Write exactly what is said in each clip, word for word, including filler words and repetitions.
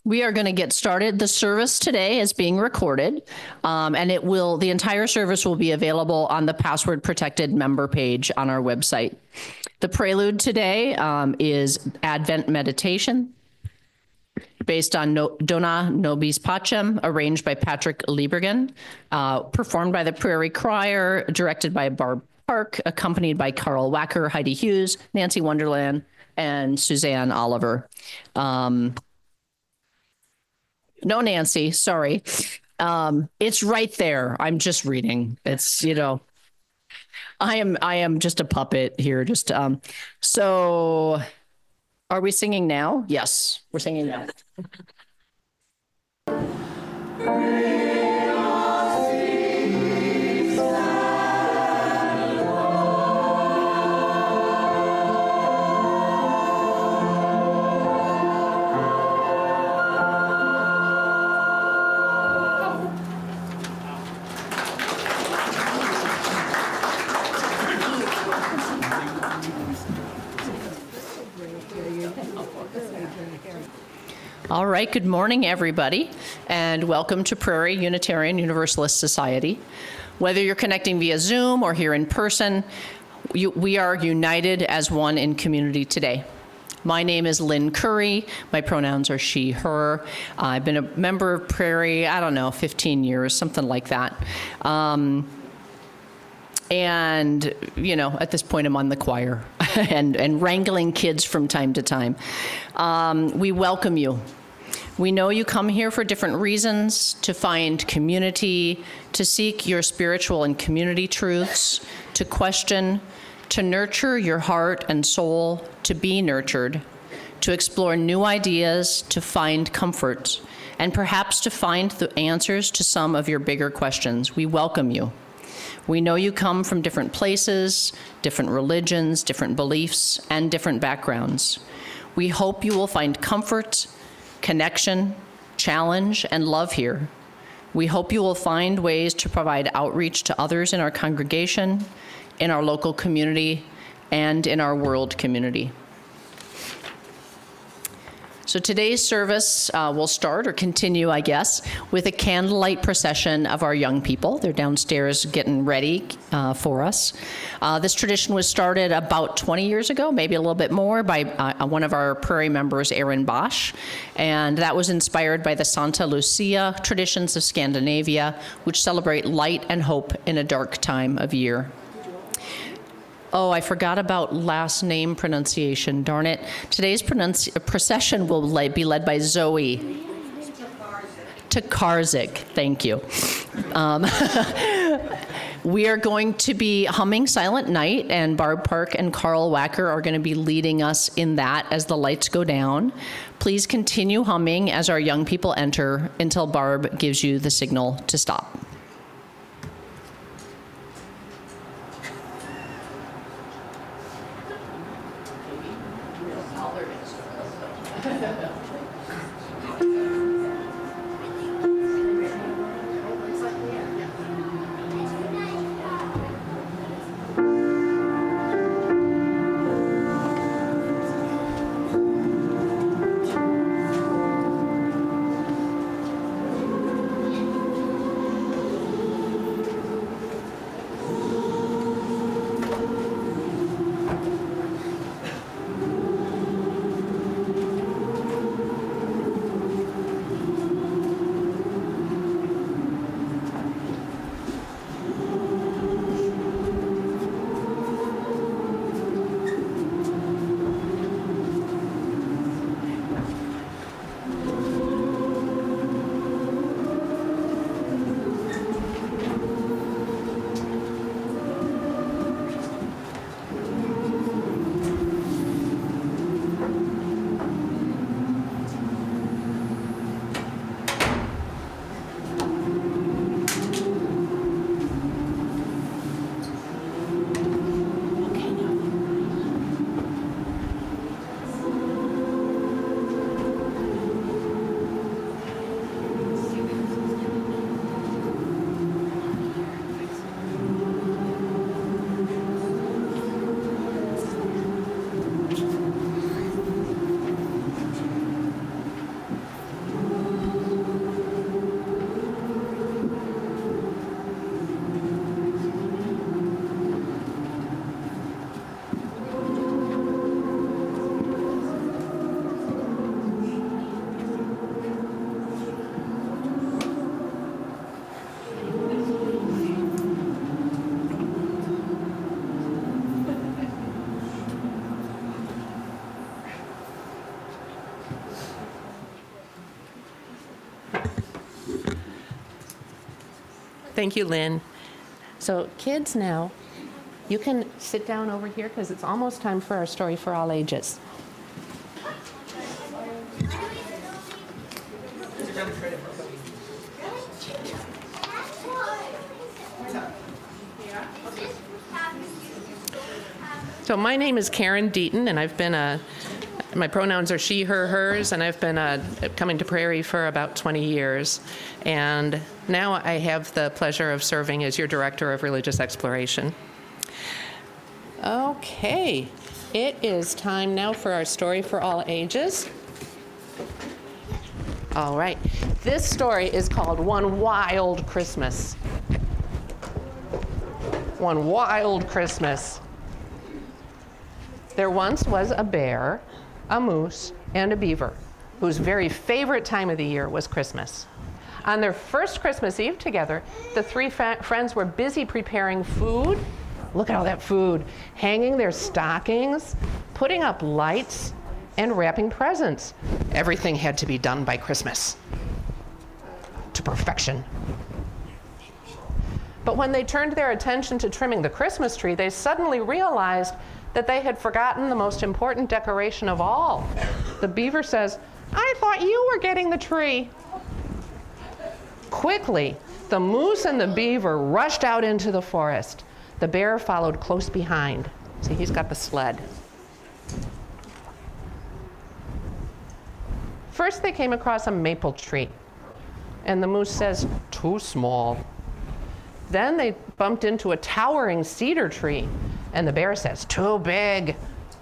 We are going to get started. The service today is being recorded, um, and it will, the entire service will be available on the password protected member page on our website. The prelude today um, is Advent meditation based on no, Dona Nobis Pacem, arranged by Patrick Liebergen, uh, performed by the Prairie Choir, directed by Barb Park, accompanied by Carl Wacker, Heidi Hughes, Nancy Wonderland, and Suzanne Oliver. Um, No, Nancy, sorry. Um, it's right there. I'm just reading. It's, you know, I am I am just a puppet here. Just um so are we singing now? Yes, we're singing now. All right, good morning, everybody, and welcome to Prairie Unitarian Universalist Society. Whether you're connecting via Zoom or here in person, you, we are united as one in community today. My name is Lynn Curry. My pronouns are she, her. Uh, I've been a member of Prairie, I don't know, fifteen years, something like that. Um, And, you know, at this point, I'm on the choir and, and wrangling kids from time to time. Um, we welcome you. We know you come here for different reasons, to find community, to seek your spiritual and community truths, to question, to nurture your heart and soul, to be nurtured, to explore new ideas, to find comfort, and perhaps to find the answers to some of your bigger questions. We welcome you. We know you come from different places, different religions, different beliefs, and different backgrounds. We hope you will find comfort, connection, challenge, and love here. We hope you will find ways to provide outreach to others in our congregation, in our local community, and in our world community. So today's service uh, will start, or continue, I guess, with a candlelight procession of our young people. They're downstairs getting ready uh, for us. Uh, this tradition was started about twenty years ago, maybe a little bit more, by uh, one of our Prairie members, Aaron Bosch. And that was inspired by the Santa Lucia traditions of Scandinavia, which celebrate light and hope in a dark time of year. Oh, I forgot about last name pronunciation, darn it. Today's pronunci- procession will le- be led by Zoe Tokarczyk, thank you. Um, we are going to be humming Silent Night, and Barb Park and Carl Wacker are going to be leading us in that as the lights go down. Please continue humming as our young people enter until Barb gives you the signal to stop. Thank you, Lynn. So kids now, you can sit down over here because it's almost time for our story for all ages. So my name is Karen Deaton, and I've been a, my pronouns are she, her, hers, and I've been a, coming to Prairie for about twenty years. And now I have the pleasure of serving as your Director of Religious Exploration. Okay, it is time now for our story for all ages. All right, this story is called One Wild Christmas. One Wild Christmas. There once was a bear, a moose, and a beaver whose very favorite time of the year was Christmas. On their first Christmas Eve together, the three fa- friends were busy preparing food. Look at all that food. Hanging their stockings, putting up lights, and wrapping presents. Everything had to be done by Christmas. To perfection. But when they turned their attention to trimming the Christmas tree, they suddenly realized that they had forgotten the most important decoration of all. The beaver says, "I thought you were getting the tree." Quickly, the moose and the beaver rushed out into the forest. The bear followed close behind. See, he's got the sled. First, they came across a maple tree, and the moose says, "Too small." Then they bumped into a towering cedar tree, and the bear says, "Too big."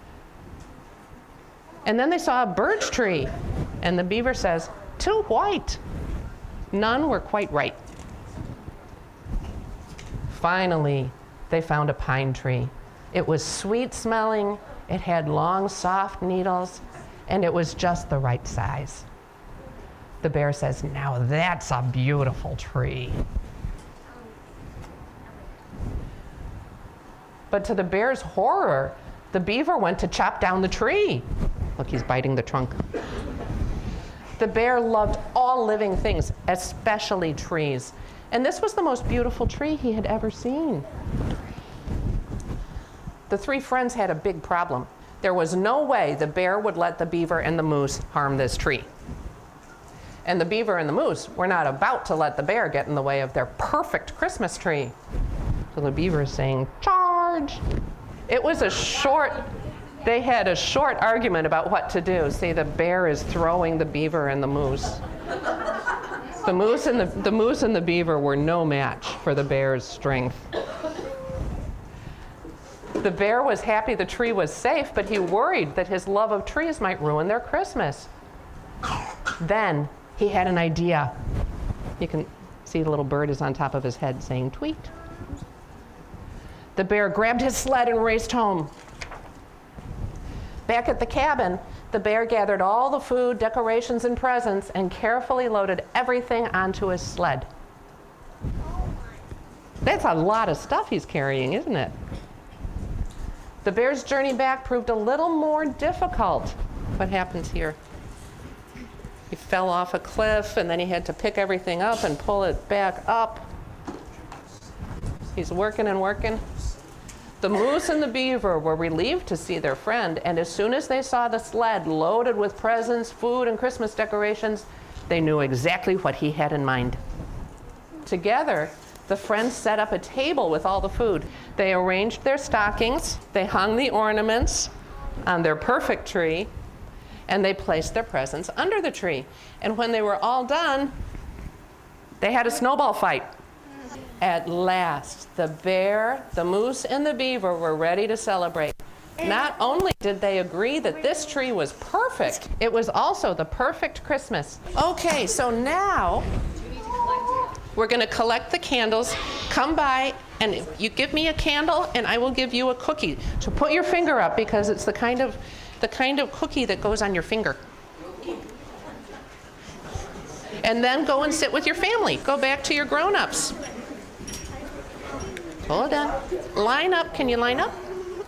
And then they saw a birch tree, and the beaver says, "Too white." None were quite right. Finally, they found a pine tree. It was sweet smelling, it had long, soft needles, and it was just the right size. The bear says, "Now that's a beautiful tree." But to the bear's horror, the beaver went to chop down the tree. Look, he's biting the trunk. The bear loved all living things, especially trees. And this was the most beautiful tree he had ever seen. The three friends had a big problem. There was no way the bear would let the beaver and the moose harm this tree. And the beaver and the moose were not about to let the bear get in the way of their perfect Christmas tree. So the beaver is saying, "Charge!" It was a short, they had a short argument about what to do. See, the bear is throwing the beaver and the moose. The moose and the, the moose and the beaver were no match for the bear's strength. The bear was happy the tree was safe, but he worried that his love of trees might ruin their Christmas. Then he had an idea. You can see the little bird is on top of his head saying, "Tweet." The bear grabbed his sled and raced home. Back at the cabin, the bear gathered all the food, decorations, and presents and carefully loaded everything onto his sled. That's a lot of stuff he's carrying, isn't it? The bear's journey back proved a little more difficult. What happens here? He fell off a cliff, and then he had to pick everything up and pull it back up. He's working and working. The moose and the beaver were relieved to see their friend, and as soon as they saw the sled loaded with presents, food, and Christmas decorations, they knew exactly what he had in mind. Together, the friends set up a table with all the food. They arranged their stockings, they hung the ornaments on their perfect tree, and they placed their presents under the tree. And when they were all done, they had a snowball fight. At last, the bear, the moose, and the beaver were ready to celebrate. Not only did they agree that this tree was perfect, it was also the perfect Christmas. Okay, so now we're going to collect the candles. Come by and you give me a candle and I will give you a cookie. So put your finger up because it's the kind of the kind of cookie that goes on your finger. And then go and sit with your family. Go back to your grown-ups. Hold on. Line up. Can you line up?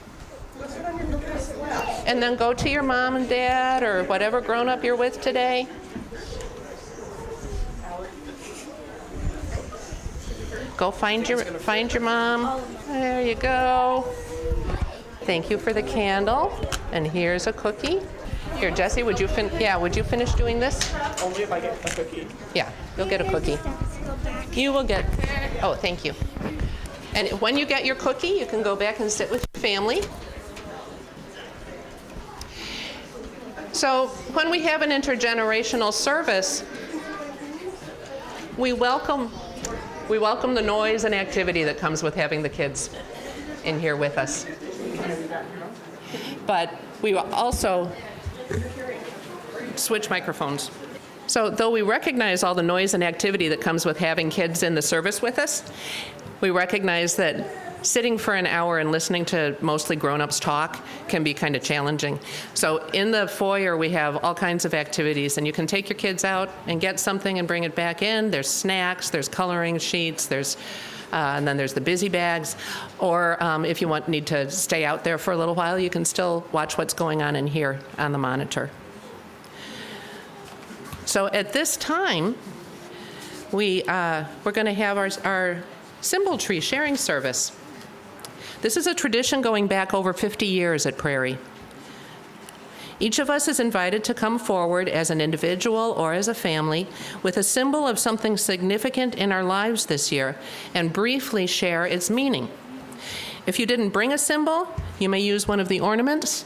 And then go to your mom and dad or whatever grown-up you're with today. Go find your find your mom. There you go. Thank you for the candle. And here's a cookie. Here, Jesse, would you fin yeah, would you finish doing this? Only if I get a cookie. Yeah, you'll get a cookie. You will get, oh, thank you. And when you get your cookie, you can go back and sit with your family. So when we have an intergenerational service, we welcome, we welcome the noise and activity that comes with having the kids in here with us. But we will also switch microphones. So though we recognize all the noise and activity that comes with having kids in the service with us, we recognize that sitting for an hour and listening to mostly grown-ups talk can be kind of challenging. So in the foyer, we have all kinds of activities, and you can take your kids out and get something and bring it back in. There's snacks, there's coloring sheets, there's Uh, and then there's the busy bags. Or um, if you want need to stay out there for a little while, you can still watch what's going on in here on the monitor. So at this time, we, uh, we're going to have our, our symbol tree sharing service. This is a tradition going back over fifty years at Prairie. Each of us is invited to come forward as an individual or as a family with a symbol of something significant in our lives this year and briefly share its meaning. If you didn't bring a symbol, you may use one of the ornaments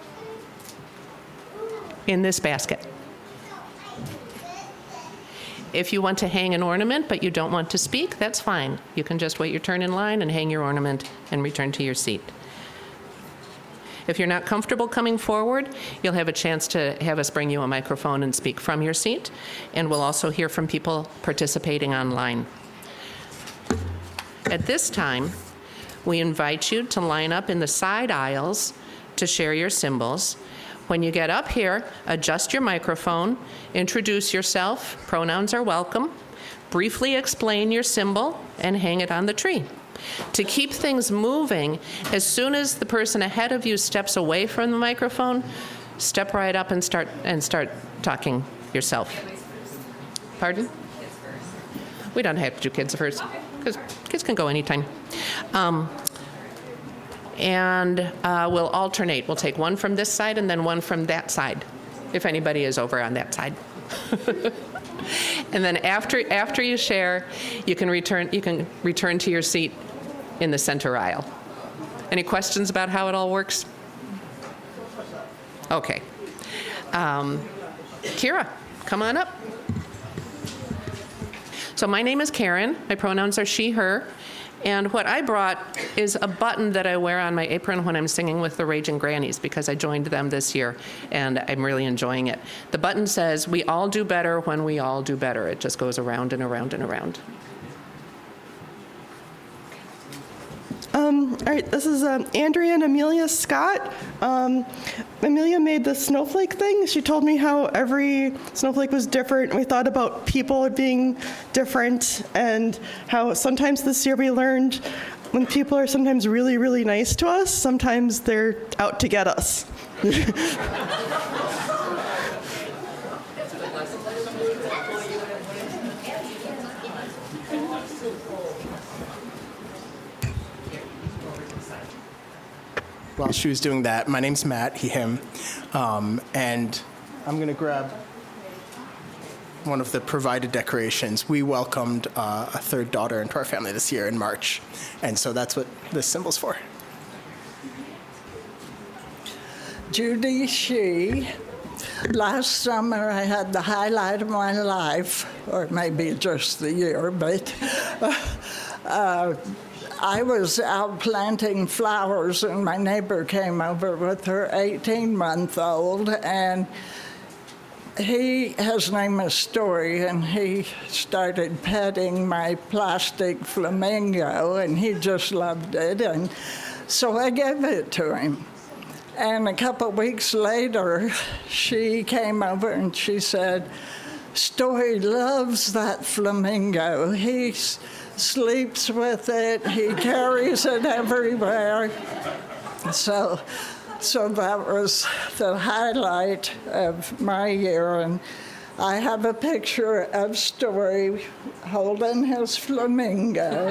in this basket. If you want to hang an ornament but you don't want to speak, that's fine. You can just wait your turn in line and hang your ornament and return to your seat. If you're not comfortable coming forward, you'll have a chance to have us bring you a microphone and speak from your seat, and we'll also hear from people participating online. At this time, we invite you to line up in the side aisles to share your symbols. When you get up here, adjust your microphone, introduce yourself, pronouns are welcome, briefly explain your symbol, and hang it on the tree. To keep things moving, as soon as the person ahead of you steps away from the microphone, step right up and start and start talking yourself. Pardon? We don't have to do kids first, because kids can go anytime. Um, and uh, we'll alternate. We'll take one from this side and then one from that side, if anybody is over on that side. And then after after you share, you can return you can return to your seat in the center aisle. Any questions about how it all works? Okay. Um, Kira, come on up. So my name is Karen. My pronouns are she, her. And what I brought is a button that I wear on my apron when I'm singing with the Raging Grannies, because I joined them this year and I'm really enjoying it. The button says, "We all do better when we all do better." It just goes around and around and around. Um, all right, this is um, Andrea and Amelia Scott. Um, Amelia made the snowflake thing. She told me how every snowflake was different. We thought about people being different, and how sometimes this year we learned when people are sometimes really, really nice to us, sometimes they're out to get us. While she was doing that, my name's Matt, he, him, um, and I'm going to grab one of the provided decorations. We welcomed uh, a third daughter into our family this year in March, and so that's what this symbol's for. Judy Shee. Last summer I had the highlight of my life, or maybe just the year, but uh, I was out planting flowers, and my neighbor came over with her eighteen-month-old, and he, his name is Story, and he started petting my plastic flamingo, and he just loved it, and so I gave it to him. And a couple weeks later, she came over and she said, "Story loves that flamingo. He sleeps with it. He carries it everywhere." So, so that was the highlight of my year. And I have a picture of Story holding his flamingo.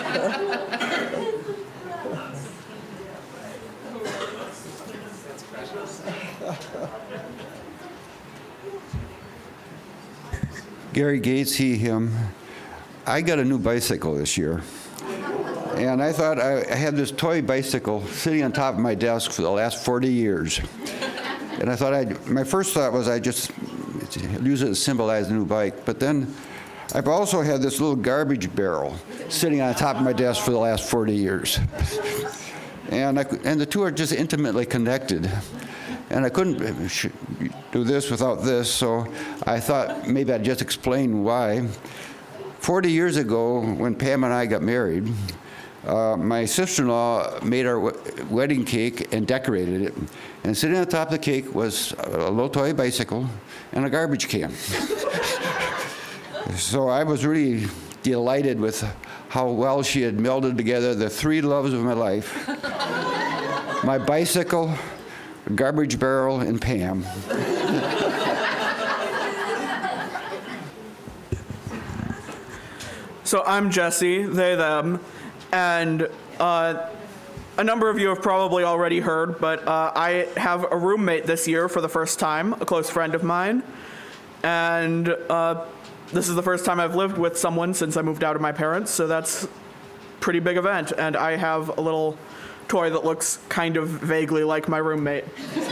Gary Gates, he, him. I got a new bicycle this year. And I thought I, I had this toy bicycle sitting on top of my desk for the last forty years. And I thought I'd, my first thought was I'd just use it to symbolize a new bike. But then I've also had this little garbage barrel sitting on top of my desk for the last forty years. And, I, and the two are just intimately connected. And I couldn't do this without this, so I thought maybe I'd just explain why. forty years ago, when Pam and I got married, uh, my sister-in-law made our wedding cake and decorated it. And sitting on top of the cake was a little toy bicycle and a garbage can. So I was really delighted with how well she had melded together the three loves of my life. My bicycle, garbage barrel, and Pam. So I'm Jesse, they, them, and uh, a number of you have probably already heard, but uh, I have a roommate this year for the first time, a close friend of mine, and uh, this is the first time I've lived with someone since I moved out of my parents, so that's a pretty big event, and I have a little toy that looks kind of vaguely like my roommate.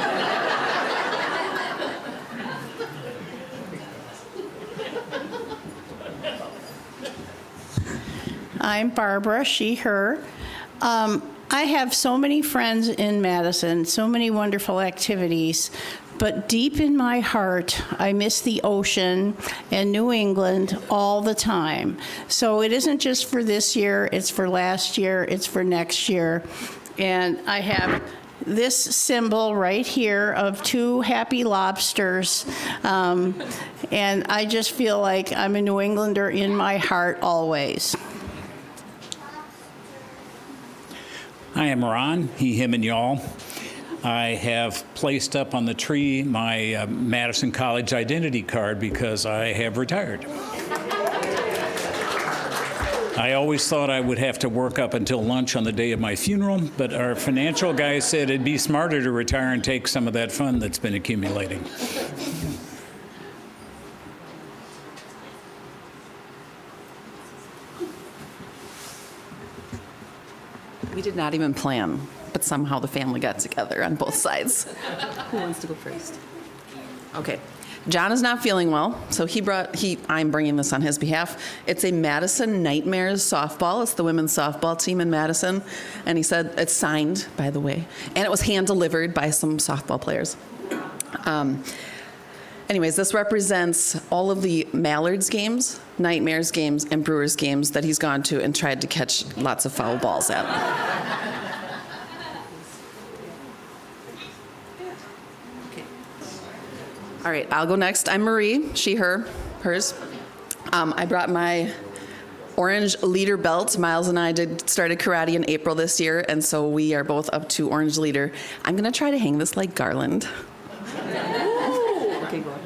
I'm Barbara, she, her. Um, I have so many friends in Madison, so many wonderful activities, but deep in my heart, I miss the ocean and New England all the time. So it isn't just for this year, it's for last year, it's for next year. And I have this symbol right here of two happy lobsters. Um, and I just feel like I'm a New Englander in my heart always. I am Ron, he, him, and y'all. I have placed up on the tree my uh, Madison College identity card because I have retired. I always thought I would have to work up until lunch on the day of my funeral, but our financial guy said it'd be smarter to retire and take some of that fund that's been accumulating. We did not even plan, but somehow the family got together on both sides. Who wants to go first? Okay. John is not feeling well, so he brought, he, I'm bringing this on his behalf. It's a Madison Nightmares softball. It's the women's softball team in Madison. And he said it's signed, by the way. And it was hand-delivered by some softball players. Um, anyways, this represents all of the Mallards games, Nightmares games, and Brewers games that he's gone to and tried to catch lots of foul balls at. All right, I'll go next. I'm Marie, she, her, hers. Um, I brought my orange leader belt. Miles and I did started karate in April this year, and so we are both up to orange leader. I'm gonna try to hang this like garland. Okay, go ahead.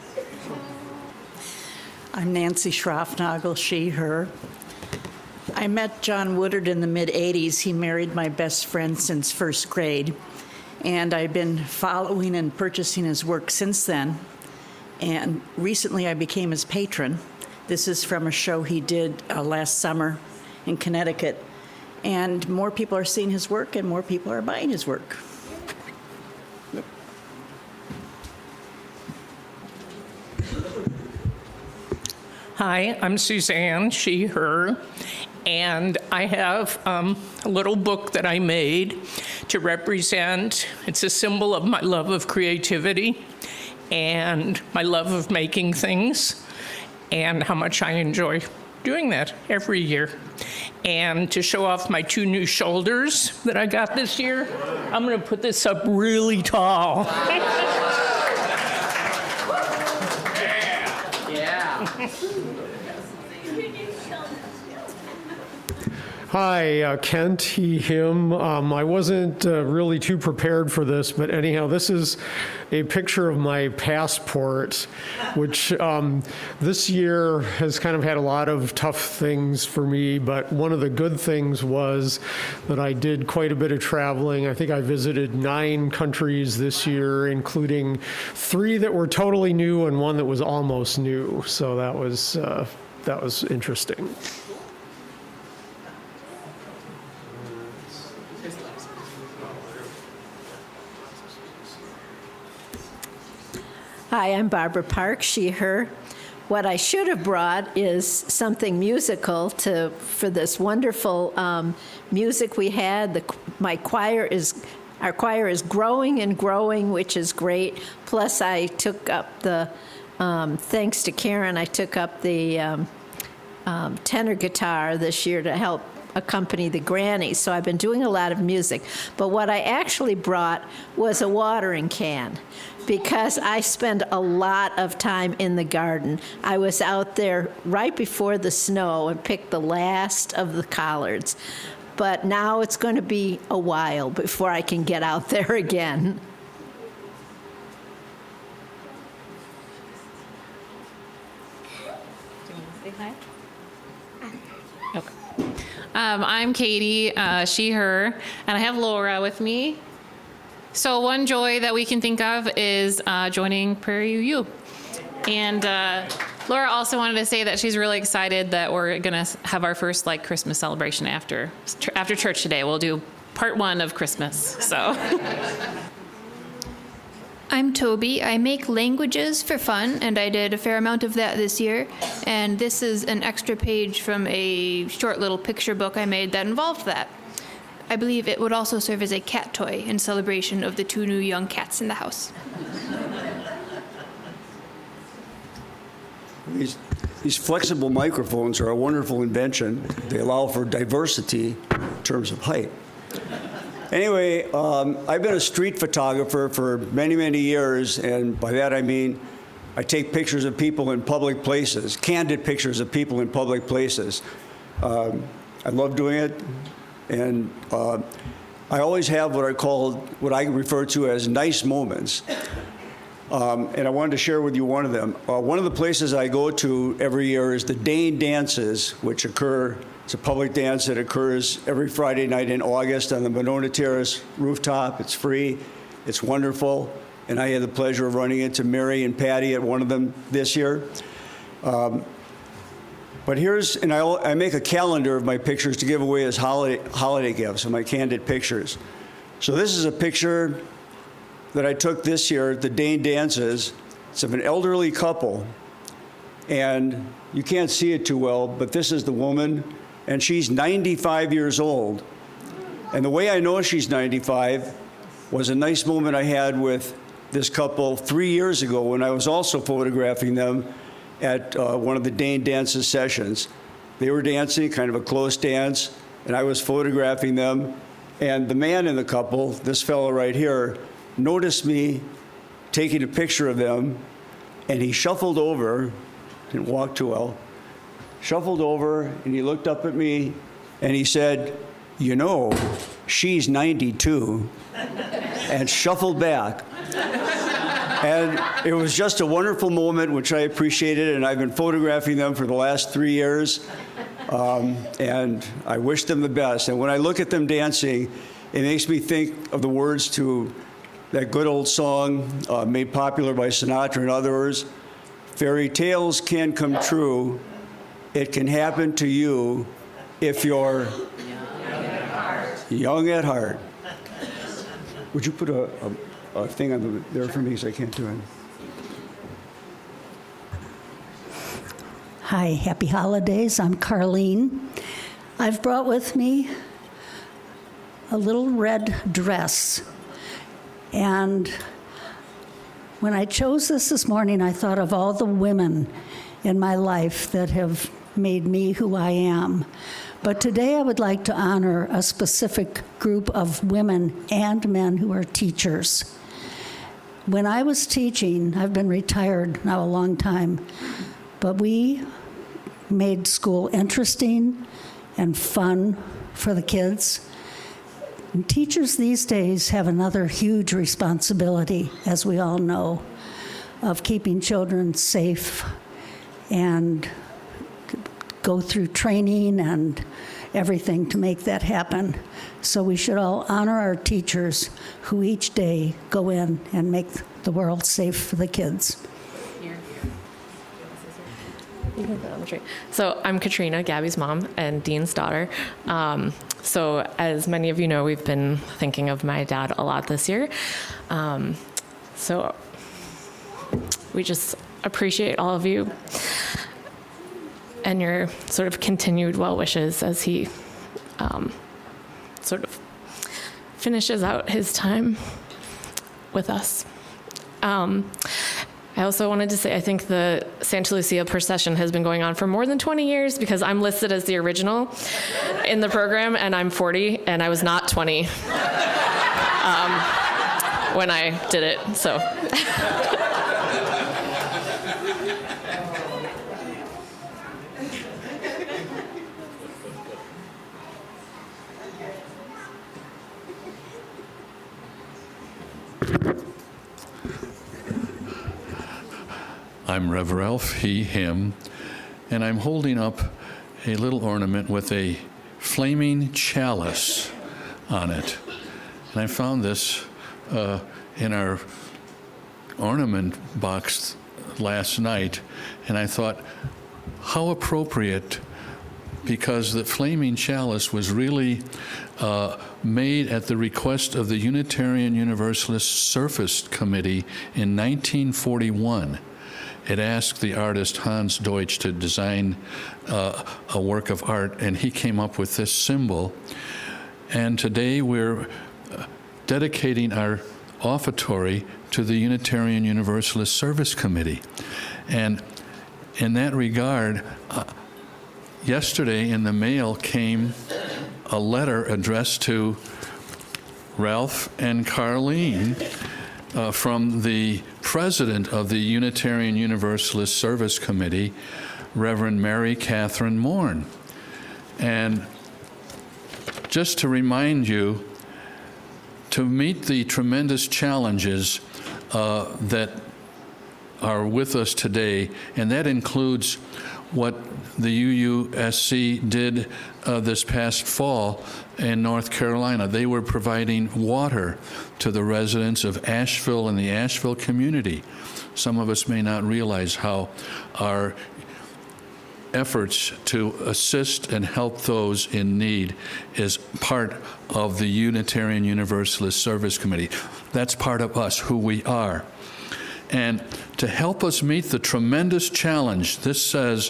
I'm Nancy Schroffnagel, she, her. I met John Woodard in the mid eighties. He married my best friend since first grade. And I've been following and purchasing his work since then. And recently I became his patron. This is from a show he did uh, last summer in Connecticut. And more people are seeing his work and more people are buying his work. Hi, I'm Suzanne, she, her. And I have um, a little book that I made to represent, it's a symbol of my love of creativity and my love of making things and how much I enjoy doing that every year. And to show off my two new shoulders that I got this year, I'm gonna put this up really tall. Yeah. Hi, uh, Kent, he, him. Um, I wasn't uh, really too prepared for this, but anyhow, this is a picture of my passport, which um, this year has kind of had a lot of tough things for me, but one of the good things was that I did quite a bit of traveling. I think I visited nine countries this year, including three that were totally new and one that was almost new. So that was, uh, that was interesting. Hi, I'm Barbara Park, she, her. What I should have brought is something musical to for this wonderful um, music we had. The, my choir is, our choir is growing and growing, which is great. Plus, I took up the, um, thanks to Karen, I took up the um, um, tenor guitar this year to help accompany the grannies. So I've been doing a lot of music. But what I actually brought was a watering can, because I spend a lot of time in the garden. I was out there right before the snow and picked the last of the collards. But now it's going to be a while before I can get out there again. Say hi. Okay. Um, I'm Katie, uh, she, her, and I have Laura with me. So one joy that we can think of is uh, joining Prairie U U. And uh, Laura also wanted to say that she's really excited that we're gonna have our first like Christmas celebration after after church today. We'll do part one of Christmas, so. I'm Toby. I make languages for fun, and I did a fair amount of that this year. And this is an extra page from a short little picture book I made that involved that. I believe it would also serve as a cat toy in celebration of the two new young cats in the house. These, these flexible microphones are a wonderful invention. They allow for diversity in terms of height. Anyway, um, I've been a street photographer for many, many years, and by that I mean I take pictures of people in public places, candid pictures of people in public places. Um, I love doing it, and uh, I always have what I call, what I refer to as nice moments. Um, and I wanted to share with you one of them. Uh, one of the places I go to every year is the Dane Dances, which occur, it's a public dance that occurs every Friday night in August on the Monona Terrace rooftop. It's free, it's wonderful, and I had the pleasure of running into Mary and Patty at one of them this year. Um, but here's, and I, I make a calendar of my pictures to give away as holiday, holiday gifts of my candid pictures. So this is a picture that I took this year at the Dane Dances. It's of an elderly couple, and you can't see it too well, but this is the woman, and she's ninety-five years old. And the way I know she's ninety-five was a nice moment I had with this couple three years ago when I was also photographing them at uh, one of the Dane Dances sessions. They were dancing, kind of a close dance, and I was photographing them. And the man in the couple, this fellow right here, noticed me taking a picture of them, and he shuffled over, didn't walk too well, shuffled over, and he looked up at me, and he said, "You know, she's ninety-two, and shuffled back. And it was just a wonderful moment, which I appreciated, and I've been photographing them for the last three years, um, and I wish them the best. And when I look at them dancing, it makes me think of the words to that good old song uh, made popular by Sinatra and others, "Fairy tales can come true. It can happen to you if you're young at heart." Young at heart. Would you put a, a, a thing on the, there for me, because I can't do it. Hi, happy holidays. I'm Carlene. I've brought with me a little red dress. And when I chose this this morning, I thought of all the women in my life that have made me who I am. But today I would like to honor a specific group of women and men who are teachers. When I was teaching, I've been retired now a long time, but we made school interesting and fun for the kids. And teachers these days have another huge responsibility, as we all know, of keeping children safe and go through training and everything to make that happen. So we should all honor our teachers who each day go in and make the world safe for the kids. So I'm Katrina, Gabby's mom and Dean's daughter. Um, so as many of you know, we've been thinking of my dad a lot this year. Um, so we just appreciate all of you and your sort of continued well wishes as he um, sort of finishes out his time with us. Um, I also wanted to say, I think the Santa Lucia procession has been going on for more than twenty years because I'm listed as the original in the program, and I'm forty, and I was not twenty um, when I did it, so. I'm Rev Ralph, he, him, and I'm holding up a little ornament with a flaming chalice on it. And I found this uh, in our ornament box last night, and I thought, how appropriate, because the flaming chalice was really uh, made at the request of the Unitarian Universalist Surface Committee in nineteen forty-one. It asked the artist Hans Deutsch to design uh, a work of art, and he came up with this symbol. And today we're dedicating our offertory to the Unitarian Universalist Service Committee. And in that regard, uh, yesterday in the mail came a letter addressed to Ralph and Carlene uh, from the president of the Unitarian Universalist Service Committee, Reverend Mary Catherine Morn. And just to remind you, to meet the tremendous challenges uh, that are with us today, and that includes what the U U S C did uh, this past fall in North Carolina. They were providing water to the residents of Asheville and the Asheville community. Some of us may not realize how our efforts to assist and help those in need is part of the Unitarian Universalist Service Committee. That's part of us, who we are. And to help us meet the tremendous challenge, this says,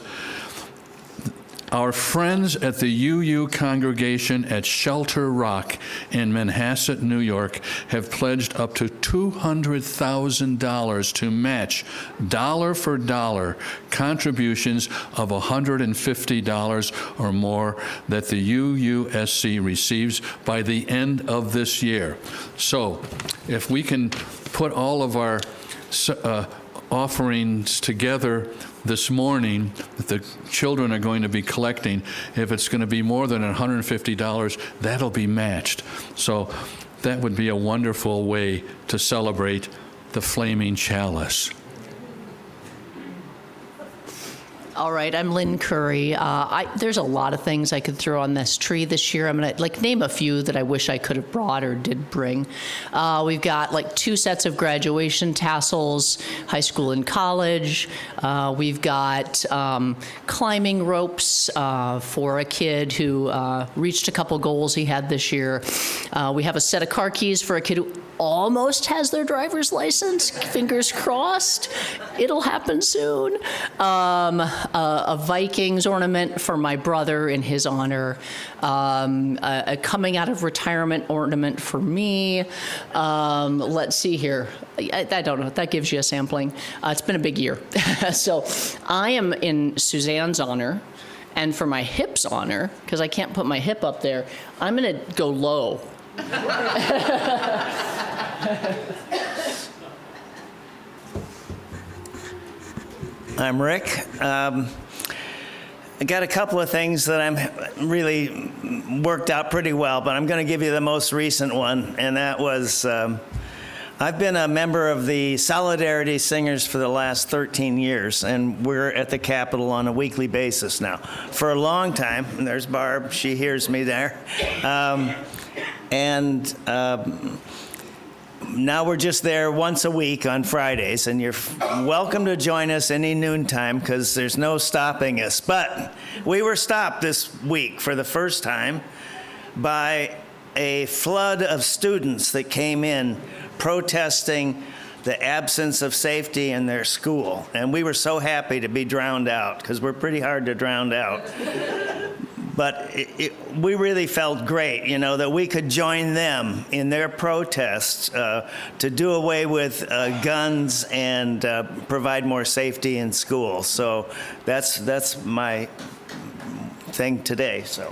our friends at the U U congregation at Shelter Rock in Manhasset, New York, have pledged up to two hundred thousand dollars to match dollar for dollar contributions of one hundred fifty dollars or more that the U U S C receives by the end of this year. So if we can put all of our uh, offerings together this morning that the children are going to be collecting, if it's going to be more than one hundred fifty dollars, that'll be matched. So that would be a wonderful way to celebrate the flaming chalice. All right, I'm Lynn Curry. Uh, I, there's a lot of things I could throw on this tree this year. I'm gonna like name a few that I wish I could have brought or did bring. Uh, we've got like two sets of graduation tassels, high school and college. Uh, we've got um, climbing ropes uh, for a kid who uh, reached a couple goals he had this year. Uh, we have a set of car keys for a kid who almost has their driver's license. Fingers crossed. It'll happen soon. Um, a, a Vikings ornament for my brother in his honor. Um, a, a coming out of retirement ornament for me. Um, let's see here. I, I don't know. That gives you a sampling. Uh, it's been a big year. So I am in Suzanne's honor. And for my hip's honor, because I can't put my hip up there, I'm going to go low. I'm Rick. Um, I got a couple of things that I'm really worked out pretty well, but I'm going to give you the most recent one, and that was um, I've been a member of the Solidarity Singers for the last thirteen years, and we're at the Capitol on a weekly basis now. For a long time, and there's Barb, she hears me there, um, and um, now we're just there once a week on Fridays, and you're welcome to join us any noontime because there's no stopping us. But we were stopped this week for the first time by a flood of students that came in protesting the absence of safety in their school. And we were so happy to be drowned out because we're pretty hard to drown out. But it, it, we really felt great, you know, that we could join them in their protests uh, to do away with uh, guns and uh, provide more safety in schools. So that's that's my thing today. So.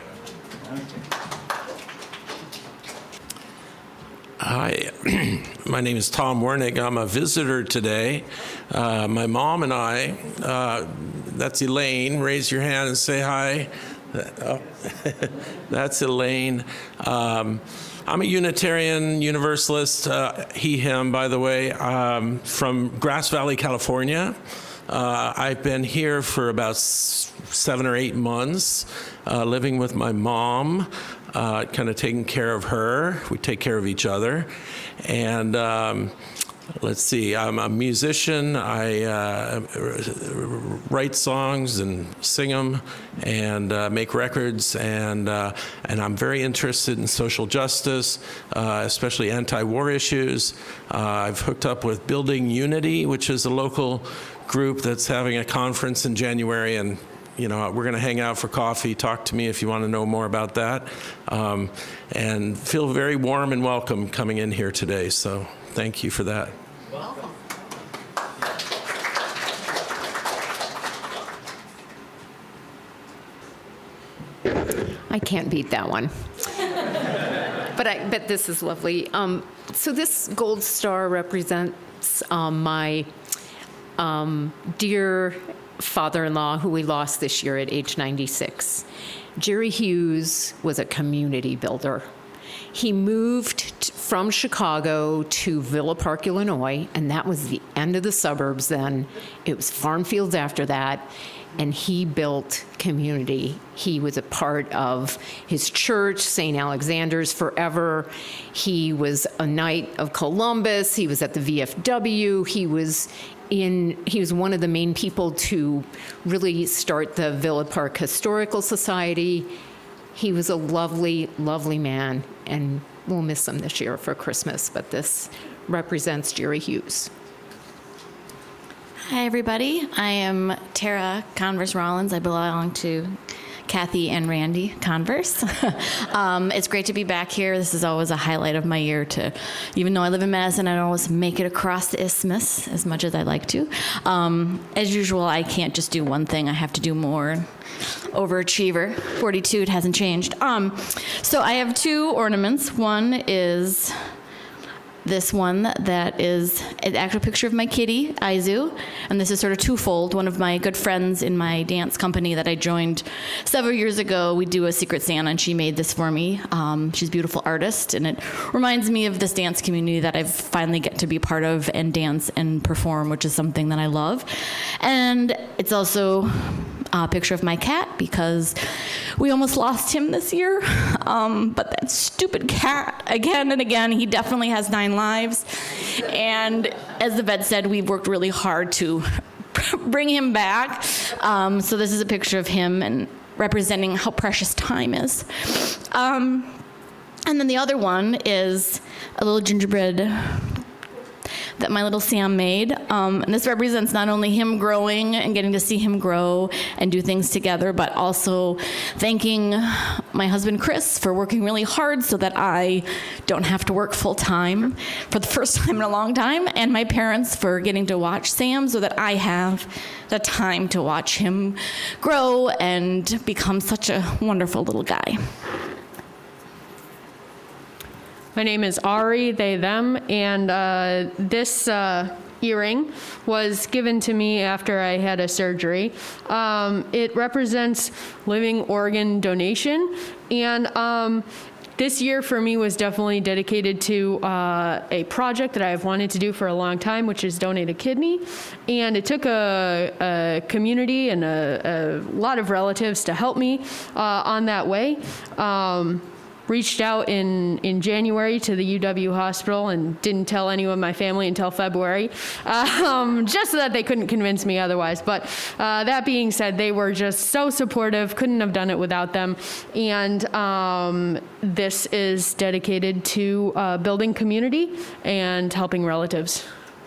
Hi, my name is Tom Wernick. I'm a visitor today. Uh, my mom and I, uh, that's Elaine. Raise your hand and say hi. Oh, that's Elaine. Um, I'm a Unitarian Universalist, uh, he, him, by the way, um, from Grass Valley, California. Uh, I've been here for about s- seven or eight months, uh, living with my mom, uh, kind of taking care of her. We take care of each other. And um, let's see, I'm a musician. I uh, write songs and sing them and uh, make records. And, uh, and I'm very interested in social justice, uh, especially anti-war issues. Uh, I've hooked up with Building Unity, which is a local group that's having a conference in January, and you know, we're going to hang out for coffee. Talk to me if you want to know more about that. Um, and feel very warm and welcome coming in here today. So thank you for that. Welcome. I can't beat that one. But I bet this is lovely. Um, so this gold star represents um, my um, dear father-in-law, who we lost this year at age ninety-six. Jerry Hughes was a community builder. He moved t- from Chicago to Villa Park, Illinois, and that was the end of the suburbs then. It was farm fields after that, and he built community. He was a part of his church, Saint Alexander's, forever. He was a Knight of Columbus. He was at the V F W. He was in, he was one of the main people to really start the Villa Park Historical Society. He was a lovely, lovely man, and we'll miss him this year for Christmas, but this represents Jerry Hughes. Hi, everybody. I am Tara Converse Rollins. I belong to Kathy and Randy Converse. um, it's great to be back here. This is always a highlight of my year to, even though I live in Madison, I don't always make it across the isthmus as much as I'd like to. Um, as usual, I can't just do one thing. I have to do more. Overachiever. forty-two, it hasn't changed. Um, so I have two ornaments. One is this one that is an actual picture of my kitty, Aizu, and this is sort of twofold. One of my good friends in my dance company that I joined several years ago, we do a Secret Santa, and she made this for me. Um, she's a beautiful artist, and it reminds me of this dance community that I've finally get to be part of and dance and perform, which is something that I love. And it's also a picture of my cat, because we almost lost him this year. Um, but that stupid cat, again and again, he definitely has nine lives. And as the vet said, we've worked really hard to bring him back. Um, so this is a picture of him and representing how precious time is. Um, and then the other one is a little gingerbread that my little Sam made. Um, and this represents not only him growing and getting to see him grow and do things together, but also thanking my husband, Chris, for working really hard so that I don't have to work full time for the first time in a long time, and my parents for getting to watch Sam so that I have the time to watch him grow and become such a wonderful little guy. My name is Ari, they, them, and uh, this uh, earring was given to me after I had a surgery. Um, it represents living organ donation, and um, this year for me was definitely dedicated to uh, a project that I've wanted to do for a long time, which is donate a kidney. And it took a, a community and a, a lot of relatives to help me uh, on that way. Um, reached out in, in January to the U W hospital and didn't tell anyone in my family until February, um, just so that they couldn't convince me otherwise. But uh, that being said, they were just so supportive, couldn't have done it without them. And um, this is dedicated to uh, building community and helping relatives.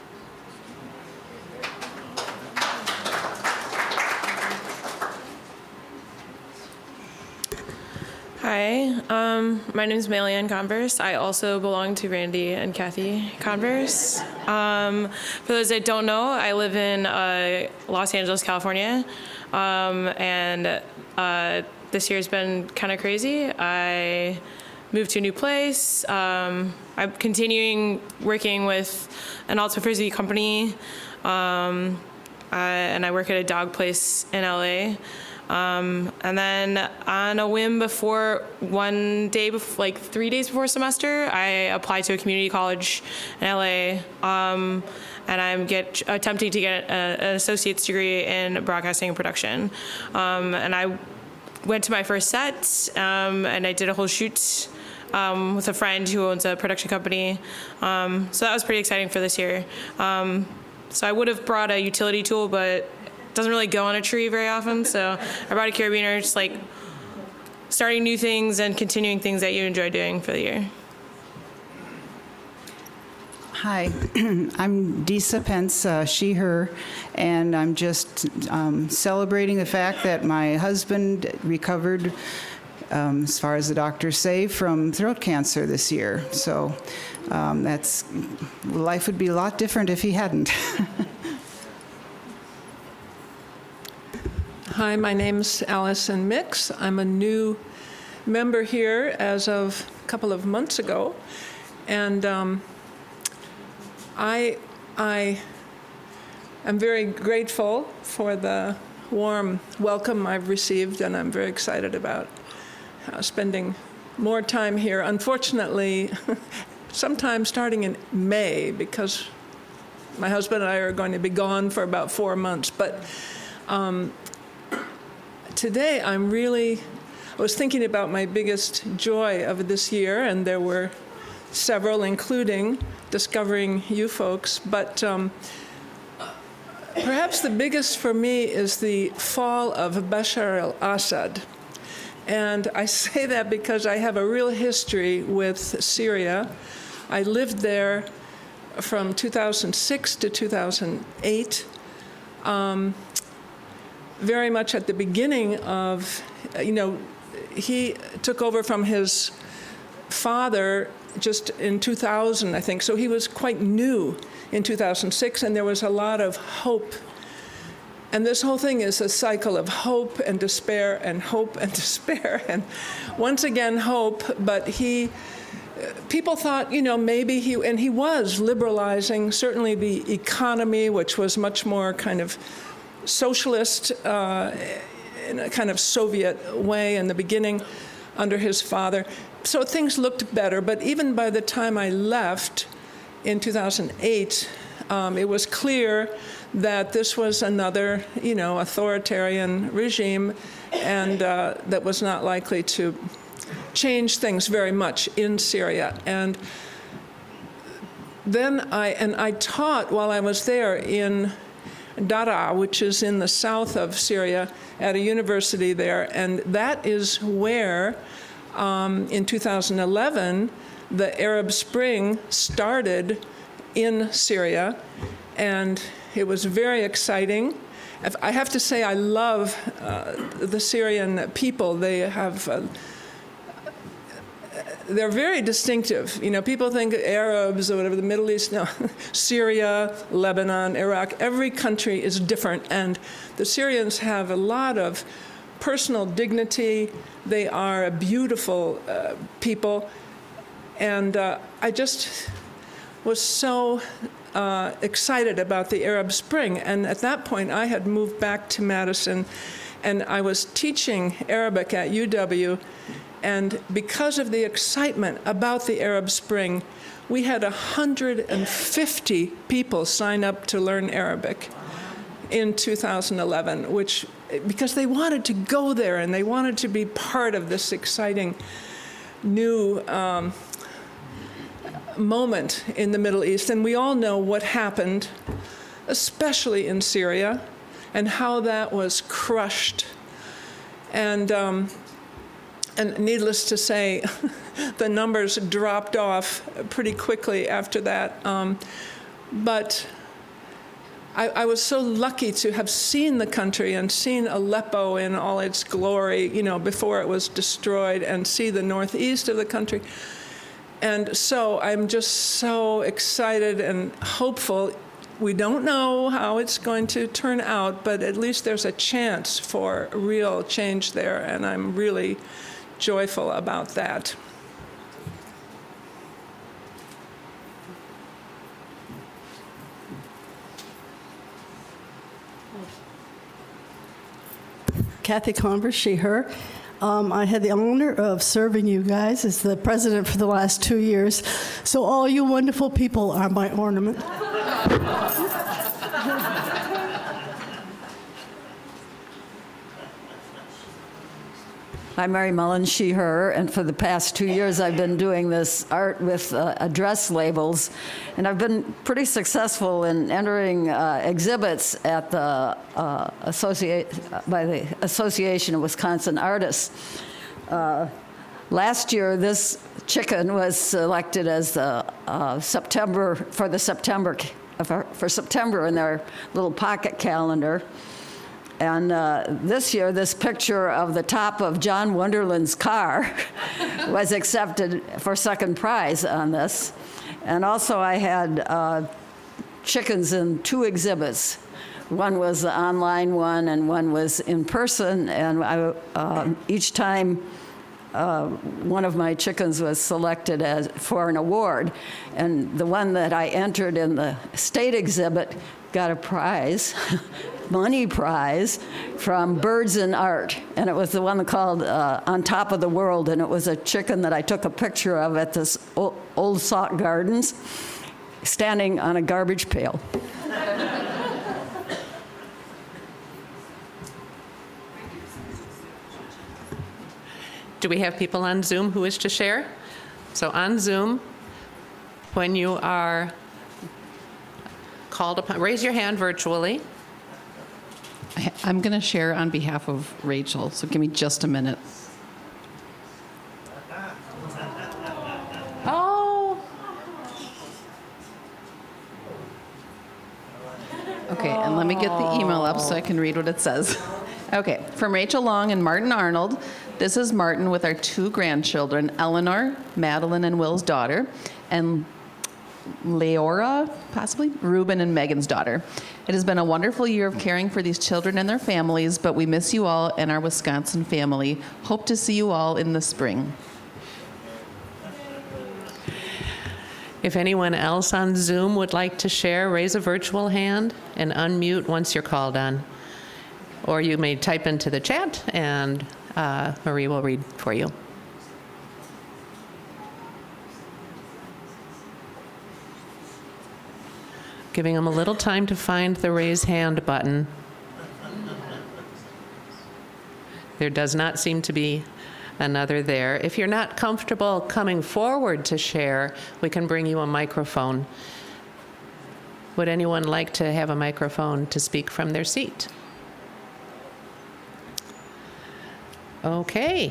Hi, um, my name is Malian Converse. I also belong to Randy and Kathy Converse. Um, for those that don't know, I live in uh, Los Angeles, California, um, and uh, this year's been kind of crazy. I moved to a new place. Um, I'm continuing working with an Alta Frisbee company, um, I, and I work at a dog place in L A. Um, and then on a whim before one day, before, like three days before semester, I applied to a community college in L A, um, and I'm get, attempting to get a, an associate's degree in broadcasting and production. Um, and I went to my first set, um, and I did a whole shoot um, with a friend who owns a production company. Um, so that was pretty exciting for this year. Um, so I would have brought a utility tool, but doesn't really go on a tree very often, so I brought a carabiner, just like starting new things and continuing things that you enjoy doing for the year. Hi, I'm Disa Pence, uh, she, her, and I'm just um, celebrating the fact that my husband recovered, um, as far as the doctors say, from throat cancer this year. So um, that's, life would be a lot different if he hadn't. Hi, my name's Allison Mix. I'm a new member here as of a couple of months ago, and um, I, I am very grateful for the warm welcome I've received, and I'm very excited about uh, spending more time here. Unfortunately, sometime starting in May, because my husband and I are going to be gone for about four months, but. Um, Today, I'm really, I was thinking about my biggest joy of this year, and there were several, including discovering you folks, but um, perhaps the biggest for me is the fall of Bashar al-Assad. And I say that because I have a real history with Syria. I lived there from two thousand six to two thousand eight. Um, very much at the beginning of, you know, he took over from his father just in two thousand, I think. So he was quite new in two thousand six, and there was a lot of hope. And this whole thing is a cycle of hope and despair and hope and despair. And once again, hope, but he, people thought, you know, maybe he, and he was liberalizing certainly the economy, which was much more kind of socialist uh, in a kind of Soviet way in the beginning under his father. So things looked better, but even by the time I left in two thousand eight, um, it was clear that this was another, you know, authoritarian regime, and uh, that was not likely to change things very much in Syria. And then I, and I taught while I was there in Daraa, which is in the south of Syria, at a university there, and that is where, um, in two thousand eleven, the Arab Spring started in Syria, and it was very exciting. I have to say I love uh, the Syrian people. They have uh, they're very distinctive. You know, people think Arabs or whatever, the Middle East, no. Syria, Lebanon, Iraq, every country is different. And the Syrians have a lot of personal dignity. They are a beautiful uh, people. And uh, I just was so uh, excited about the Arab Spring. And at that point, I had moved back to Madison, and I was teaching Arabic at U W. And because of the excitement about the Arab Spring, we had one hundred fifty people sign up to learn Arabic in two thousand eleven, which, because they wanted to go there and they wanted to be part of this exciting new um, moment in the Middle East. And we all know what happened, especially in Syria, and how that was crushed. And, um, and needless to say, the numbers dropped off pretty quickly after that. Um, but I, I was so lucky to have seen the country and seen Aleppo in all its glory, you know, before it was destroyed, and see the northeast of the country. And so I'm just so excited and hopeful. We don't know how it's going to turn out, but at least there's a chance for real change there, and I'm really joyful about that. Kathy Converse, she, her. Um, I had the honor of serving you guys as the president for the last two years. So all you wonderful people are my ornament. I'm Mary Mullen, she, her, and for the past two years I've been doing this art with uh, address labels, and I've been pretty successful in entering uh, exhibits at the uh, associate by the Association of Wisconsin Artists. Uh, last year, this chicken was selected as the uh, September for the September for, for September in their little pocket calendar. And uh, this year, this picture of the top of John Wonderland's car was accepted for second prize on this. And also I had uh, chickens in two exhibits. One was the online one, and one was in person. And I, uh, each time, uh, one of my chickens was selected as, for an award. And the one that I entered in the state exhibit got a prize. Money prize from Birds in Art, and it was the one called uh, On Top of the World, and it was a chicken that I took a picture of at this old, old Sauk Gardens, standing on a garbage pail. Do we have people on Zoom who wish to share? So on Zoom, when you are called upon, raise your hand virtually. I'm going to share on behalf of Rachel, so give me just a minute. Oh. Okay, and let me get the email up so I can read what it says. Okay, from Rachel Long and Martin Arnold. This is Martin with our two grandchildren, Eleanor, Madeline and Will's daughter, and Leora, possibly, Ruben and Megan's daughter. It has been a wonderful year of caring for these children and their families, but we miss you all and our Wisconsin family. Hope to see you all in the spring. If anyone else on Zoom would like to share, raise a virtual hand and unmute once you're called on. Or you may type into the chat and uh, Marie will read for you. Giving them a little time to find the raise hand button. There does not seem to be another there. If you're not comfortable coming forward to share, we can bring you a microphone. Would anyone like to have a microphone to speak from their seat? Okay.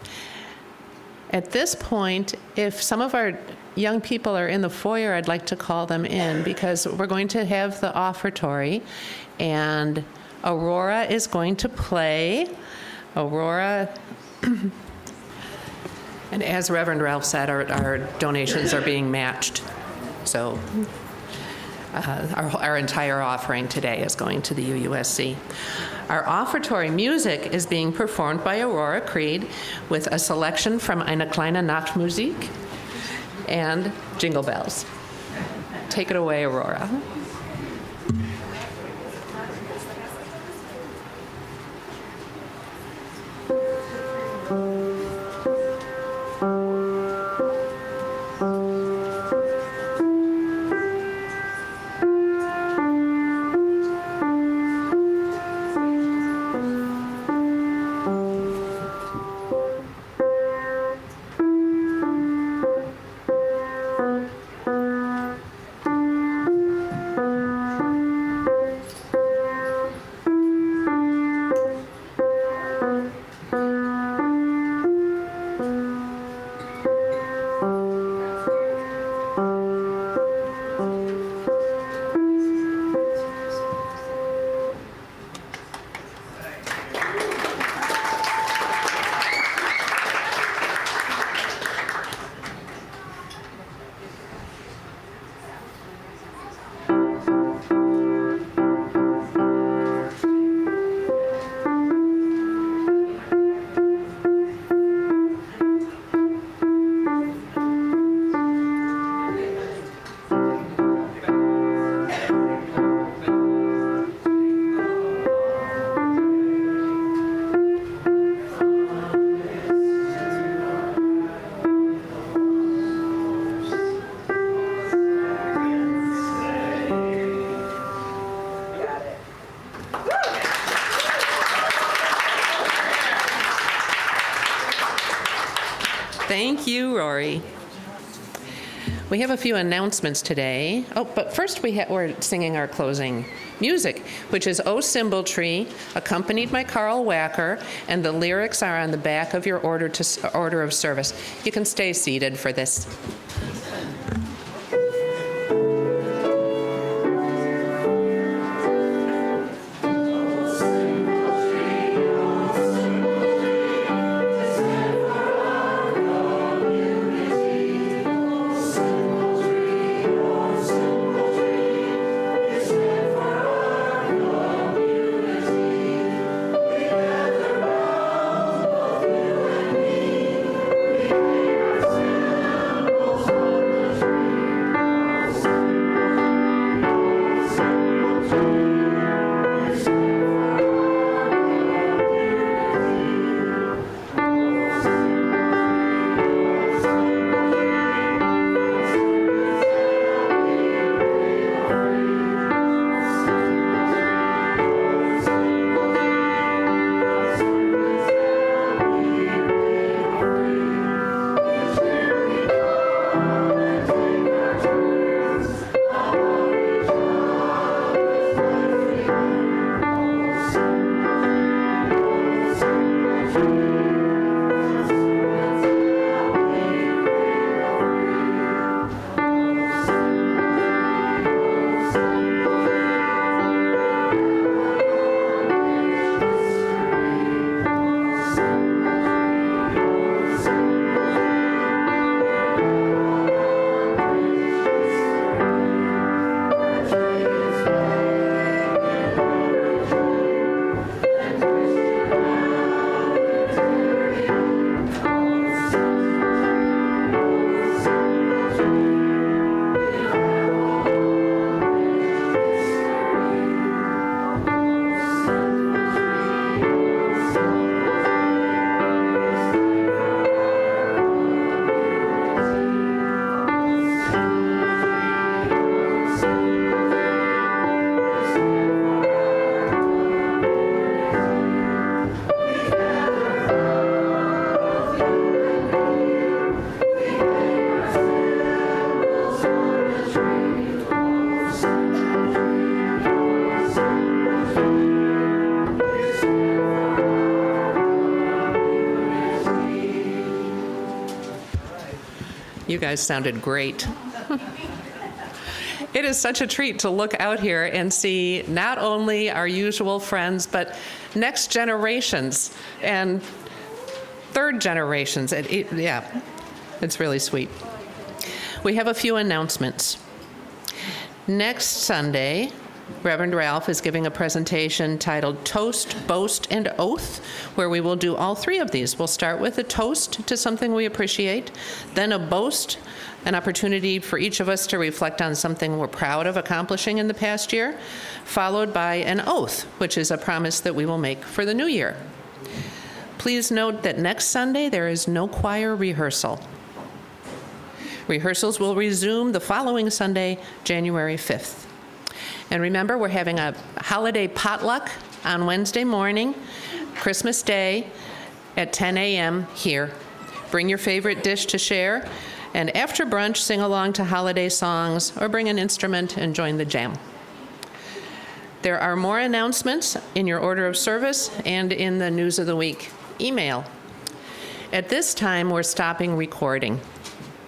At this point, if some of our young people are in the foyer, I'd like to call them in because we're going to have the offertory, and Aurora is going to play. Aurora, and as Reverend Ralph said, our, our donations are being matched. So uh, our, our entire offering today is going to the U U S C. Our offertory music is being performed by Aurora Creed with a selection from Eine kleine Nachtmusik and Jingle Bells. Take it away, Aurora. Thank you, Rory. We have a few announcements today. Oh, but first we ha we're singing our closing music, which is O Symbol Tree, accompanied by Carl Wacker, and the lyrics are on the back of your order, to, order of service. You can stay seated for this. You guys sounded great. It is such a treat to look out here and see not only our usual friends, but next generations and third generations. It, it, yeah, it's really sweet. We have a few announcements. Next Sunday, Reverend Ralph is giving a presentation titled Toast, Boast, and Oath, where we will do all three of these. We'll start with a toast to something we appreciate, then a boast, an opportunity for each of us to reflect on something we're proud of accomplishing in the past year, followed by an oath, which is a promise that we will make for the new year. Please note that next Sunday there is no choir rehearsal. Rehearsals will resume the following Sunday, January fifth. And remember, we're having a holiday potluck on Wednesday morning, Christmas Day, at ten a m here. Bring your favorite dish to share, and after brunch, sing along to holiday songs or bring an instrument and join the jam. There are more announcements in your order of service and in the News of the Week email. At this time, we're stopping recording.